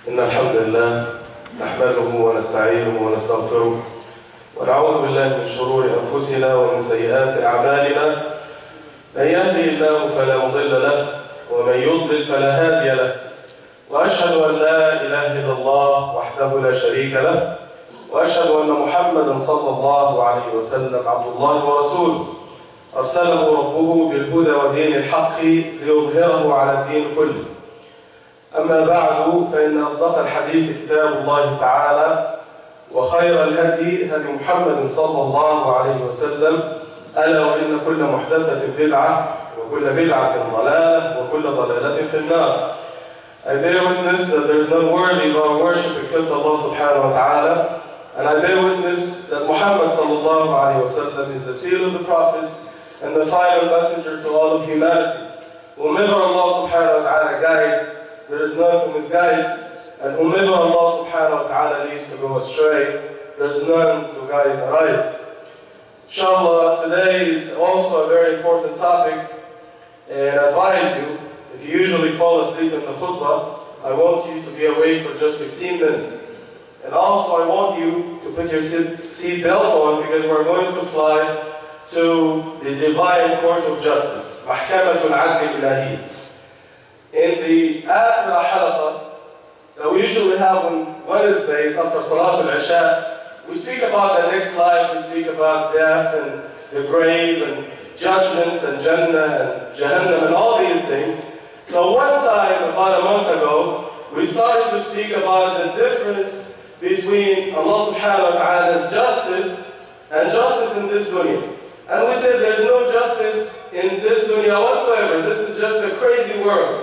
إن الحمد لله نحمده ونستعينه ونستغفره ونعوذ بالله من شرور أنفسنا ومن سيئات أعمالنا. من يهدي الله فلا مضل له ومن يضلل فلا هادي له، وأشهد أن لا إله إلا الله وحده لا شريك له، وأشهد أن محمدًا صلى الله عليه وسلم عبد الله ورسوله أرسله ربه بالهدى ودين الحق ليظهره على الدين كله. أما بعد، فإن أصدق الحديث كتاب الله تعالى، وخير الهدي هدي محمد صلى الله عليه وسلم، ألا وإن كل محدثة بدعة وكل بدعة ضلالة وكل ضلالة في النار. I bear witness that there is none worthy of our worship except Allah subhanahu wa ta'ala, and I bear witness that Muhammad sallallahu alayhi wa sallam is the seal of the prophets and the final messenger to all of humanity. Whomever Allah subhanahu wa ta'ala guides, there is none to misguide, and whomever Allah subhanahu wa ta'ala leaves to go astray, there is none to guide aright. Inshallah, today is also a very important topic, and I advise you, if you usually fall asleep in the khutbah, I want you to be awake for just 15 minutes. And also I want you to put your seat belt on, because we're going to fly to the Divine Court of Justice, Mahkamatul Adl Ilahi. In the Akhirah Halaqa that we usually have on Wednesdays after Salatul Isha, we speak about the next life, we speak about death and the grave and judgment and Jannah and Jahannam and all these things. So one time, about a month ago, we started to speak about the difference between Allah subhanahu wa ta'ala's justice and justice in this dunya. And we said there's no justice in this dunya whatsoever. This is just a crazy world.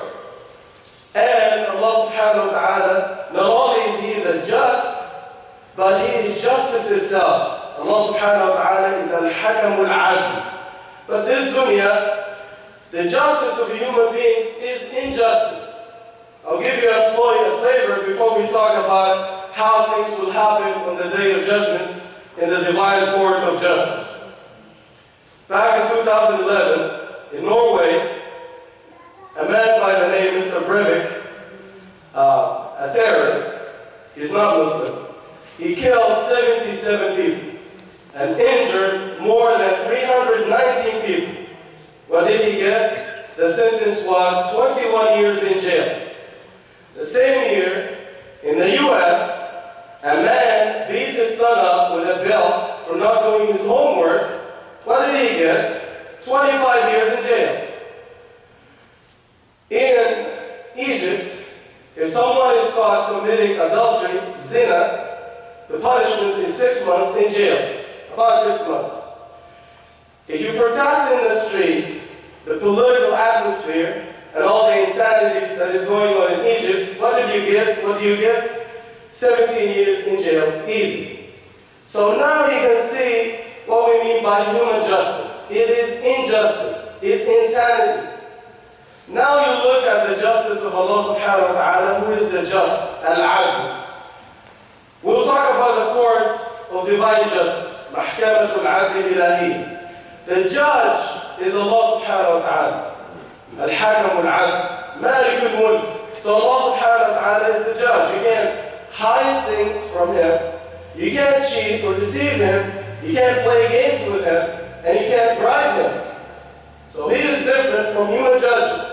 And Allah subhanahu wa ta'ala, not only is He the just, but He is justice itself. Allah subhanahu wa ta'ala is al-hakamul adl. But this dunya, the justice of human beings is injustice. I'll give you a flavor before we talk about how things will happen on the day of judgment in the Divine Court of Justice. Back in 2011, in Norway, a man by the name Mr. Breivik, a terrorist, he's not Muslim, he killed 77 people and injured more than 319 people. What did he get? The sentence was 21 years in jail. The same year, in the US, a man beat his son up with a belt for not doing his homework. What did he get? 25 years in jail. In Egypt, if someone is caught committing adultery, zina, the punishment is 6 months in jail. About 6 months. If you protest in the street, the political atmosphere and all the insanity that is going on in Egypt, what do you get? What do you get? 17 years in jail, easy. So now you can see what we mean by human justice. It is injustice. It's insanity. Now you look at the justice of Allah subhanahu wa ta'ala, who is the just, al-adl. We'll talk about the court of divine justice, Mahkamatul Adl Ilahi. The judge is Allah subhanahu wa ta'ala, al-hakamul adl, malik al-mulk. So Allah subhanahu wa ta'ala is the judge. You can't hide things from Him. You can't cheat or deceive Him. You can't play games with Him. And you can't bribe Him. So He is different from human judges.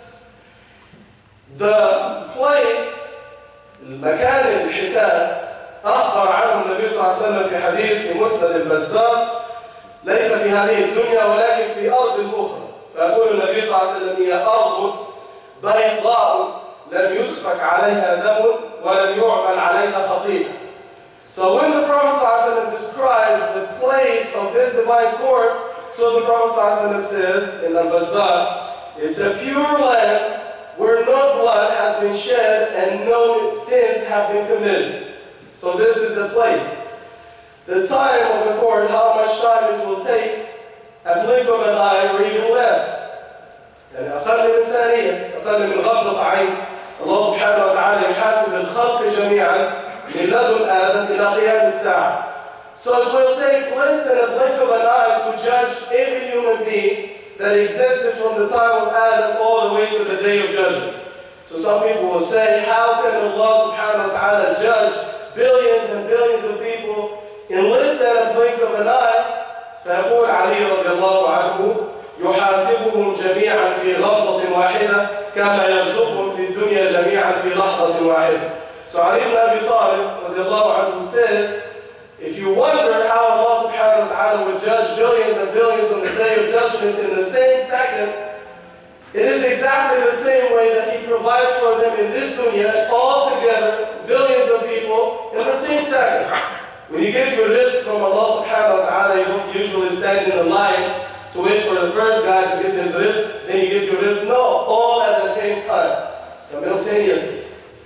The place, المكان الحساب، أخبر عنه النبي صلى الله عليه وسلم في حديث في مسند البزار: ليس في هذه الدنيا ولكن في أرض أخرى. فيقول النبي صلى الله عليه وسلم: هي أرض بيضاء لم يسفك عليها دم ولم يعمل عليها خطيئة. So when the Prophet ﷺ describes the place of this divine court, so the Prophet ﷺ says in Al-Bazzar, it's a pure land where no blood has been shed and no sins have been committed. So this is the place. The time of the court, how much time it will take, a blink of an eye or even less. يعني أقل من ثانية، أقل من غمضة عين. الله سبحانه وتعالى يحاسب الخلق جميعا من لدن آدم إلى قيام الساعة. So it will take less than a blink of an eye to judge every human being that existed from the time of Adam all the way to the day of judgment. So some people will say, how can Allah subhanahu wa ta'ala judge billions and billions of people in less than a blink of an eye? فيقول علي رضي الله عنه يحاسبهم جميعا في غمضة واحدة كما يرزقهم في الدنيا جميعا في لحظة واحدة. So Ali ibn Abi Talib رضي الله عنه says, if you wonder how Allah subhanahu wa ta'ala would judge billions and billions on the day of judgment in the same second, it is exactly the same way that He provides for them in this dunya, all together, billions of people, in the same second. When you get your rizq from Allah subhanahu wa ta'ala, you don't usually stand in a line to wait for the first guy to get his rizq, then you get your rizq. No, all at the same time, simultaneously.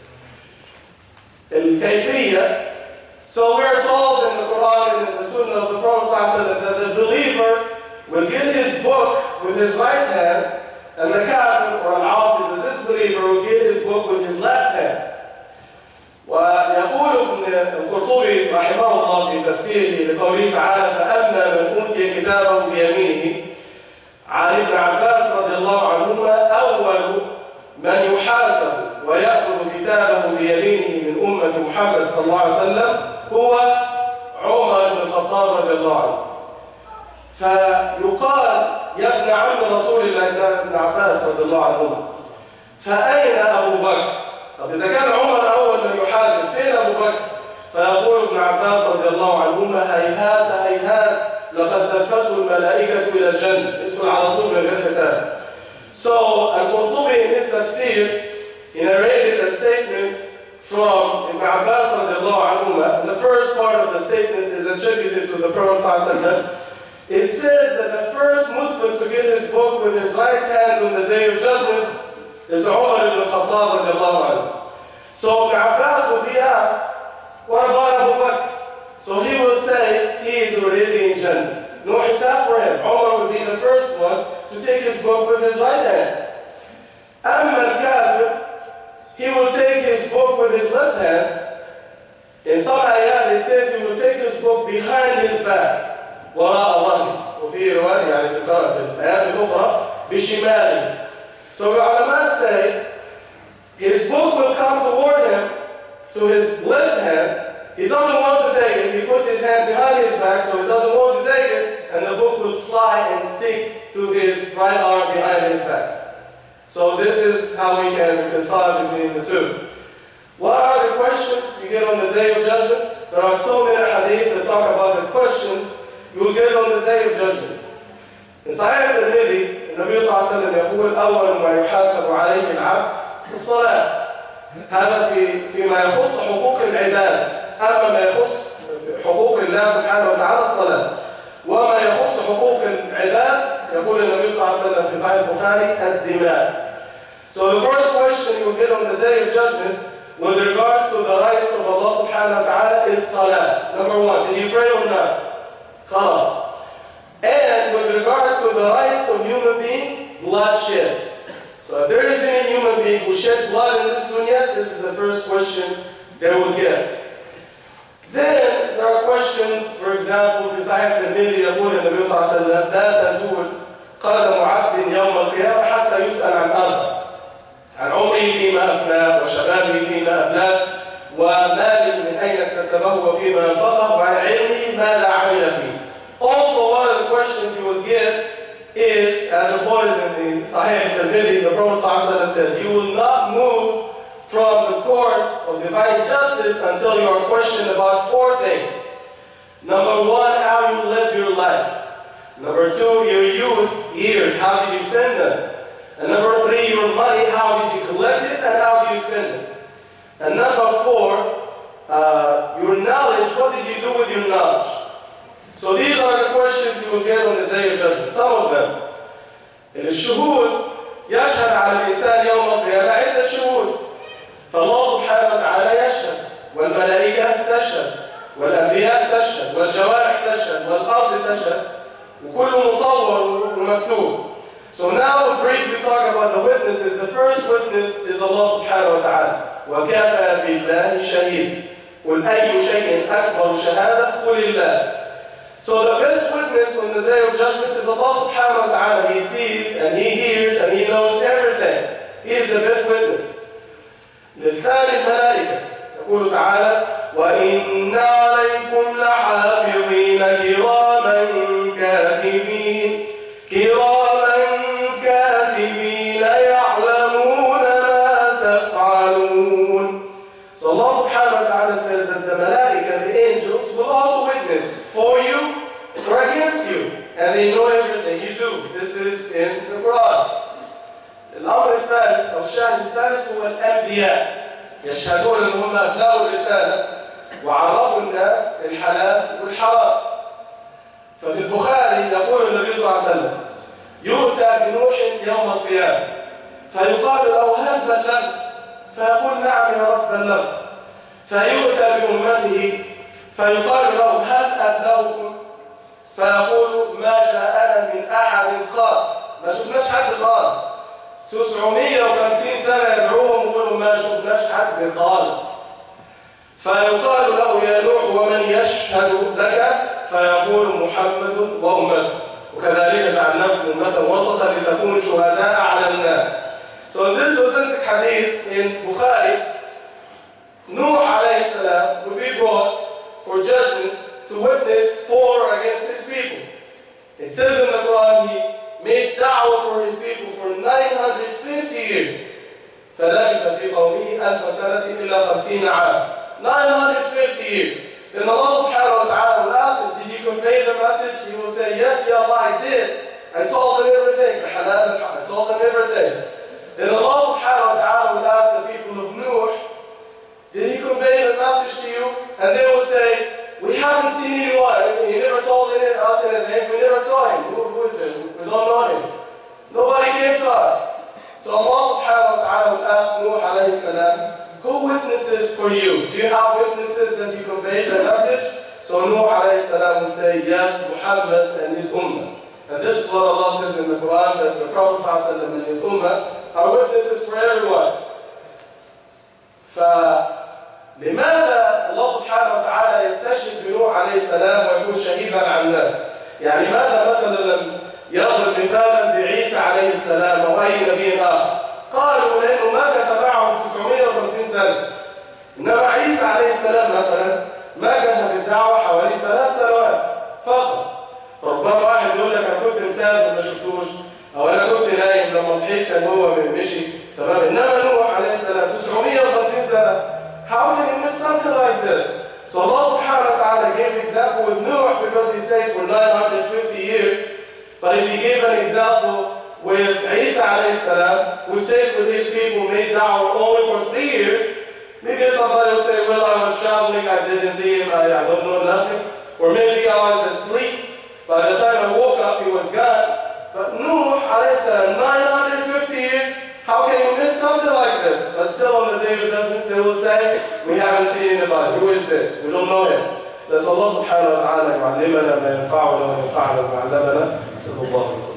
Al-Kayfiyya. So we are told in the Quran and in the Sunnah of the Prophet ﷺ that the believer will get his book with his right hand, and the kafir or al-asi, the disbeliever, will get his book with his left hand. ويقول ابن القرطبي رحمه الله في تفسيره لقوله تعالى فأما من أوتي كتابه بيمينه عن ابن عباس رضي الله عنهما أول من يحاسب ويأخذ كتابه بيمينه من أمة محمد صلى الله عليه وسلم هو عمر بن الخطاب رضي الله عنه. فيقال يا ابن عم رسول الله ابن عباس رضي الله عنهما فأين أبو بكر؟ طب إذا كان عمر أول من يحاسب فين أبو بكر؟ فيقول ابن عباس رضي الله عنهما هيهات هيهات لقد زفته الملائكة إلى الجنة. ادخل على طول من غير حساب. So Al-Qurtubi in his tafsir, he narrated a statement from Ibn Abbas radiallahu anhuma, and the first part of the statement is attributed to the Prophet ﷺ. It says that the first Muslim to get his book with his right hand on the day of judgment is Umar ibn Khattab radiallahu anhu. So Ibn Abbas will be asked, what about Abu Bakr? So he will say, he is already in Jannah. No hisab for him. Umar will be the first one to take his book with his right hand. Amma al-Kafir, he will take his book with his left hand. In some ayat it says he will take his book behind his back. وراء ظهره. وفي رواية يعني في الآيات الأخرى بشماله. So the ulama say his book will come toward him to his left hand. He doesn't want to take it. He puts his hand behind his back, so he doesn't want to take it, and the book will fly and stick to his right arm behind his back. So this is how we can reconcile between the two. What are the questions you get on the day of judgment? There are so many hadith that talk about the questions you will get on the day of judgment. In Sahih al-Tirmidhi, النبي صلى الله عليه وسلم يقول أول ما يحاسب عليه العبد الصلاة. هذا فيما يخص حقوق العباد. أما ما يخص حقوق الله سبحانه وتعالى الصلاة. وما يخص حقوق العباد يقول النبي صلى الله عليه وسلم في صحيح البخاري الدماء. So the first question you will get on the day of judgment with regards to the rights of Allah subhanahu wa ta'ala is salah. Number one, did you pray or not? خلاص. And with regards to the rights of human beings, bloodshed. So if there is any human being who shed blood in this dunya, this is the first question they will get. Then there are questions, for example, في صحيح الترمذي يقول النبي صلى الله عليه وسلم لا تزول قدم عبد يوم القيامة حتى يسأل عن أربع. عن عمره فيما أفناه وشبابه فيما أبلاه وماله من أين اكتسبه وفيما أنفقه وعن علمه ما لا عمل فيه. Also, one of the questions you will get is, as reported in the Sahih al-Tirmidhi, the Prophet ﷺ says, you will not move from the court of divine justice until you are questioned about four things. Number one, how you lived your life. Number two, your youth years, how did you spend them? And number three, your money, how did you collect it and how did you spend it? And number four, your knowledge, what did you do with your knowledge? So these are the questions you will get on the day of judgment. Some of them. الشهود يشهد على الإنسان يوم القيامة عدة شهود. فالله سبحانه وتعالى يشهد والملائكة تشهد والأنبياء تشهد والجوارح تشهد والأرض تشهد وكل مصور ومكتوب. So now we'll briefly talk about the witnesses. The first witness is Allah subhanahu wa ta'ala. وَكَفَى بِاللَّهِ شَهِيدٌ قُلْ أَيُّ شَيْءٍ أَكْبَرُ شَهَادَةً قُلِ اللَّهِ. So the best witness on the day of judgment is Allah subhanahu wa ta'ala. He sees and He hears and He knows everything. He is the best witness. للثاني الملائكة. يقول تعالى: وإن عليكم لحافظين كراما كاتبين يعلمون ما تفعلون. So Allah subhanahu wa ta'ala says that the malaika, the angels, will also witness for you or against you, and they know everything you do. This is in the Quran. الأمر الثالث أو الشاهد الثالث هو الأنبياء، يشهدون أنهم أبلغوا الرسالة وعرفوا الناس الحلال والحرام. ففي البخاري يقول النبي صلى الله عليه وسلم: يؤتى بنوح يوم القيامة فيقال له: هل بلغت؟ فيقول: نعم يا رب بلغت. فيؤتى بأمته فيقال له: هل أبلغكم؟ فيقول: ما جاءنا من أحد قط، ما شفناش حد خالص. 950 سنة يدعوهم ويقولوا ما شفناش حد خالص. فيقال له: يا نوح ومن يشهد لك؟ فيقول: محمد وأمته، وكذلك جعلناكم أمة وسطا لتكونوا شهداء على الناس. So in this authentic hadith in Bukhari, Nuh alayhi salam will be brought for judgment to witness for or against his people. It says in the Quran he made da'wah for his people for 950 years. فلبث في قومه 1000 سنة إلا 50 عام. 950 years. Then Allah subhanahu wa ta'ala will ask him, did you convey the message? He will say, yes, Ya Allah, I did. I told them everything. The halal and haram. I told them everything. Then Allah subhanahu wa ta'ala will ask the people of Nuh, did he convey the message to you? And they will say, we haven't seen anyone. He never told us anything. We never saw him. Who is it? We don't know him. Nobody came to us. So Allah subhanahu wa ta'ala will ask Nuh alayhi salam, who witnesses for you? Do you have witnesses that you conveyed the message? So Nuh alayhi salam will say, yes, Muhammad and his ummah. And this is what Allah says in the Quran, that the Prophet ﷺ and his ummah are witnesses for everyone. فلماذا الله سبحانه وتعالى يستشهد بنوح عليه السلام ويكون شهيدا على الناس؟ يعني ماذا مثلا لم يضرب مثالا بعيسى عليه السلام أو أي نبي آخر؟ قالوا لأنه مكث معهم 950 سنة. إنما عيسى عليه السلام مثلا مكث في الدعوة حوالي 3 سنوات فقط. فربما واحد يقول لك أنا كنت مسافر ما شفتوش، أو أنا كنت نايم لما صحيت كان هو مشي، تمام. إنما نوح عليه السلام 950 سنة. How can you miss something like this? So Allah subhanahu wa ta'ala gave an example with Nuh because he stayed for 950 years. But if he gave an example with Isa alayhi salam, who stayed with his people, made da'wah only for 3 years, maybe somebody will say, well, I was traveling, I didn't see him, I don't know nothing. Or maybe I was asleep. By the time I woke up, he was gone. But Nuh alayhi salam, 950 years, how can you miss something like this? But still on the day of judgment, they will say, we haven't seen anybody. Who is this? We don't know him. نسأل الله سبحانه وتعالى يعلمنا ما ينفعنا وينفعنا ما علمنا. نسأل الله لكم.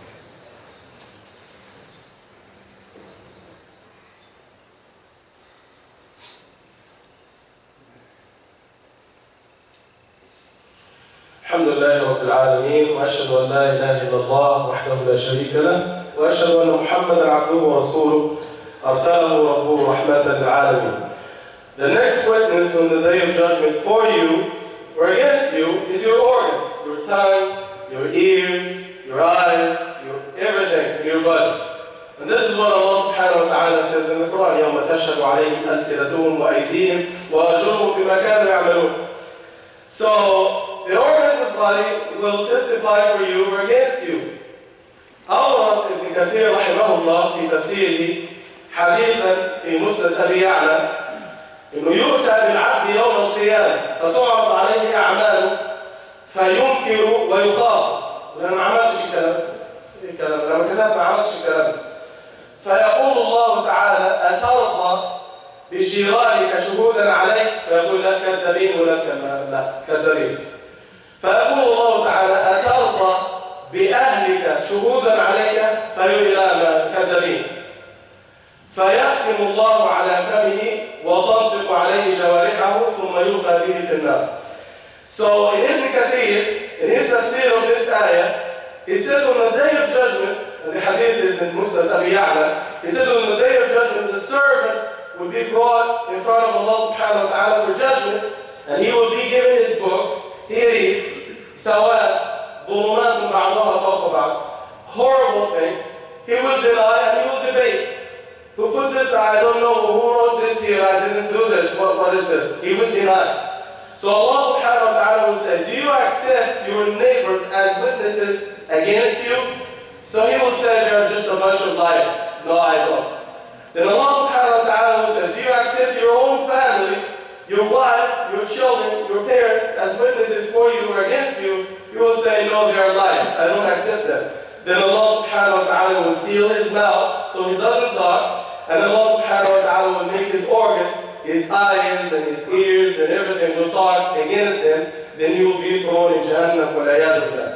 الحمد لله رب العالمين، وأشهد أن لا إله إلا الله وحده لا شريك له، وأشهد أن محمدا عبده ورسوله أرسله ربه رحمة للعالمين. The next witness on the day of judgment for you or against you is your organs, your tongue, your ears, your eyes, your everything in your body. And this is what Allah subhanahu wa ta'ala says in the Quran, يَوْمَ تَشْهَدُ عَلَيْهِمْ أَلْسِنَتُهُمْ وَأَيْدِيهِمْ وَأَرْجُلُهُمْ بِمَا كَانُوا يَعْمَلُونَ. So the organs of the body will testify for you or against you. أورد ابن كثير رحمه الله في تفسيره حديثا في مسند أبي يعلى إنه يؤتى بالعبد يوم القيامة فتعرض عليه أعماله فينكر ويخاصم. أنا ما عملتش الكلام، أنا ما كتبت ما عملتش الكلام. فيقول الله تعالى أترضى بجيرانك شهودا عليك؟ فيقول لا كذابين ولا لا كذابين. فيقول الله تعالى أترضى بأهلك شهودا عليك؟ فيقول لا كذابين. فيختم الله على فمه وتنطق عليه جوارحه ثم يلقى به في النار. So in Ibn Kathir, in his tafsir of this ayah, he says on the day of judgment, and the hadith is in Musnad Abi Ya'la, he says on the day of judgment the servant would be brought in front of Allah subhanahu wa ta'ala for judgment, and he will be given his book. He reads, Sawat, Dhulumatun ba'daha fawqa ba'd, horrible things. He will deny and he will debate. Who put this? I don't know. Who wrote this here? I didn't do this. What is this? He will deny. So Allah subhanahu wa ta'ala will say, do you accept your neighbors as witnesses against you? So he will say, they're just a bunch of liars. No, I don't. Then Allah subhanahu wa ta'ala will say, do you accept your own family, your wife, your children, your parents as witnesses for you or against you? You will say, no, they are liars. I don't accept them. Then Allah subhanahu wa ta'ala will seal his mouth so he doesn't talk. And Allah subhanahu wa ta'ala will make his organs, his eyes and his ears and everything will talk against him. Then he will be thrown in Jahannam wa la'iyadu billah.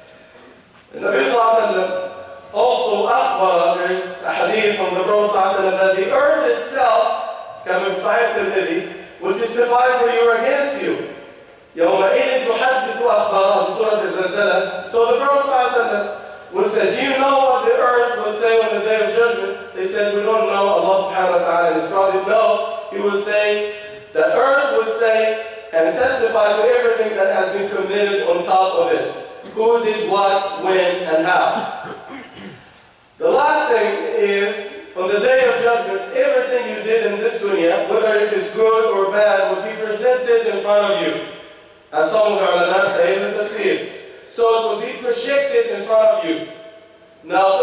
The Nabi sallallahu alayhi wa sallam also akhbara, there is a hadith from the Prophet sallallahu alayhi wa sallam that the earth itself, كما في صحيح الترمذي, will testify for you or against you. يومئذ تحدث أخبارها في سورة الزلزلة. So the Prophet sallallahu alayhi wa sallam will say, do you know what the earth will say on the day of judgment? They said, we don't know. Allah subhanahu wa ta'ala and his prophet know. He will say, the earth will say and testify to everything that has been committed on top of it. Who did what, when, and how. The last thing is, on the day of judgment, everything you did in this dunya, whether it is good or bad, will be presented in front of you. As some of the ulama say in the tafsir. So it will be projected in front of you. Now,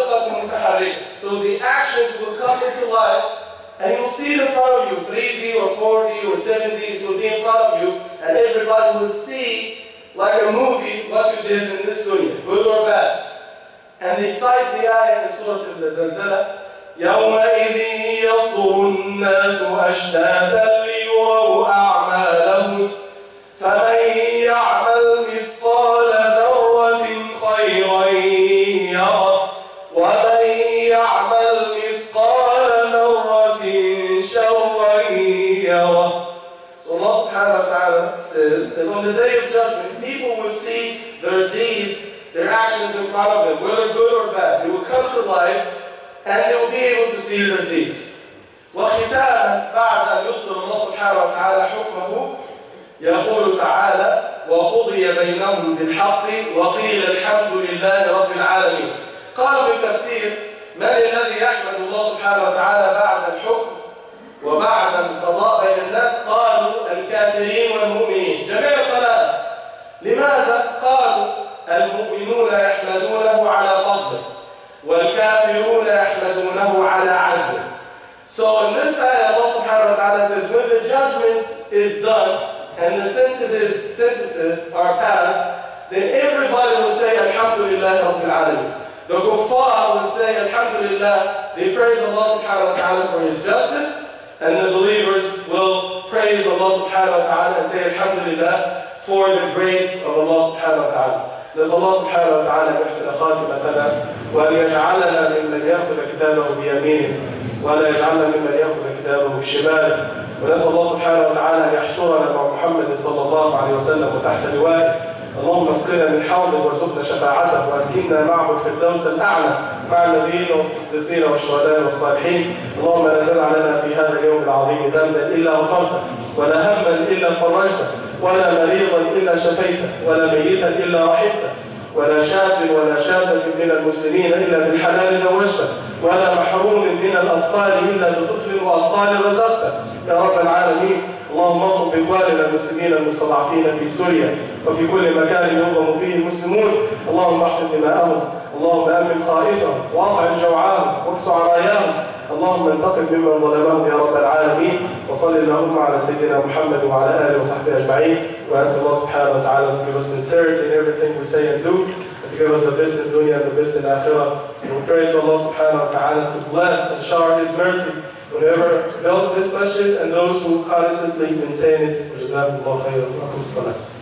so the actions will come into life, and you will see it in front of you, 3D or 4D or 7D, it will be in front of you, and everybody will see, like a movie, what you did in this dunya, good or bad. And they cite the ayah in Surah Al-Zalzala, يَوْمَئِذٍ يَصْدُرُ النَّاسُ أَشْتَاتًا لِيُرَوْا أَعْمَالَهُمْ فَمَنْ يَعْمَلْ مِثْقَالَ ذَرَّةٍ خَيْرًا يَرَهُ وَمَنْ يَعْمَلْ مِثْقَالَ ذَرَّةٍ شَرًّا يَرَهُ. So Allah subhanahu wa ta'ala says that on the day of judgment, people will see their deeds, their actions in front of them, whether good or bad. They will come to life and they will be able to see their deeds. وختاما بعد أن يصدر الله سبحانه وتعالى حكمه يقول تعالى وقضي بينهم بالحق وقيل الحمد لله رب العالمين. قالوا في التفسير من الذي يحمد الله سبحانه وتعالى بعد الحكم وبعد القضاء بين الناس؟ قالوا الكافرين والمؤمنين جميع الخلائق. لماذا؟ قالوا المؤمنون يحمدونه على فضله والكافرون يحمدونه على عدله. So in this ayah Allah subhanahu wa ta'ala says when the judgment is done and the sentences are passed, then everybody will say Alhamdulillah Rabbil Alameen. The kuffar will say Alhamdulillah, they praise Allah subhanahu wa ta'ala for his justice, and the believers will praise Allah subhanahu wa ta'ala and say Alhamdulillah for the grace of Allah subhanahu wa ta'ala. نسأل الله سبحانه وتعالى أن يحسن خاتمتنا وأن يجعلنا ممن يأخذ كتابه بيمينه ولا يجعلنا ممن يأخذ كتابه بشماله. ونسأل الله سبحانه وتعالى أن يحشرنا مع محمد صلى الله عليه وسلم وتحت لوائه. اللهم اسقنا من حوضه وارزقنا شفاعته واسكننا معه في الفردوس الأعلى مع النبيين والصديقين والشهداء والصالحين. اللهم لا تدع لنا في هذا اليوم العظيم ذنبا إلا غفرته ولا هما إلا فرجته ولا مريضا إلا شفيته ولا ميتا إلا رحمته ولا شاب ولا شابة من المسلمين إلا بالحلال زوجته ولا محروم من الأطفال إلا بطفل وأطفال رزقته يا رب العالمين. اللهم انصر بإخواننا المسلمين المستضعفين في سوريا وفي كل مكان ينظم فيه المسلمون. اللهم احفظ دماءهم، اللهم أمن خائفهم وأطعم جوعاهم واكس عراياهم. اللهم انتقم ممن ظلمهم يا رب العالمين. وصل اللهم على سيدنا محمد وعلى آله وصحبه أجمعين. We ask Allah subhanahu wa ta'ala to give us sincerity in everything we say and do, and to give us the best in dunya and the best in akhirah. And we pray to Allah subhanahu wa ta'ala to bless and shower His mercy whoever built this masjid and those who constantly maintain it. جزاكم الله خيرا.